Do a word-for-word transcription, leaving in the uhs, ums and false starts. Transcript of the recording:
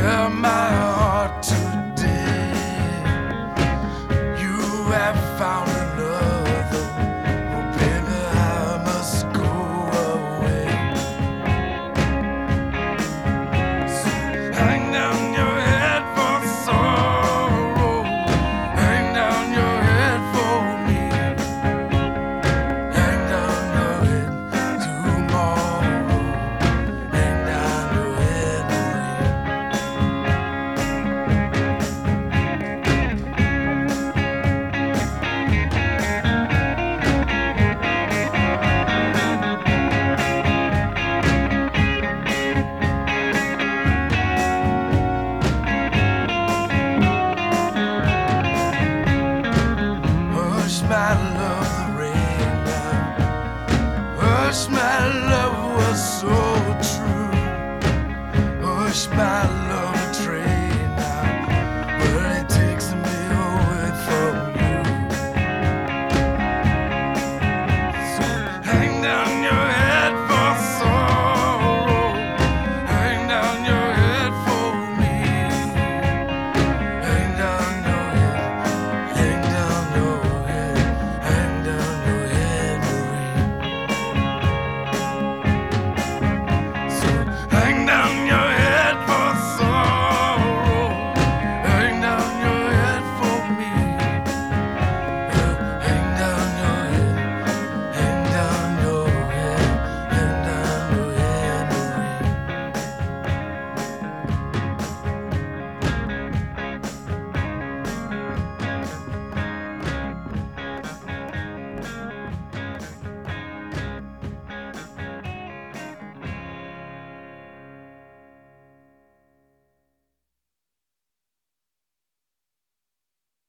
tear my heart today. You have found another. Oh, baby, I must go away. So hang down your head for sorrow. Hang down your head for me. Hang down your head tomorrow. Hang down your head for Hush, my love, the rain now. Hush, my love was so true. Hush, my love.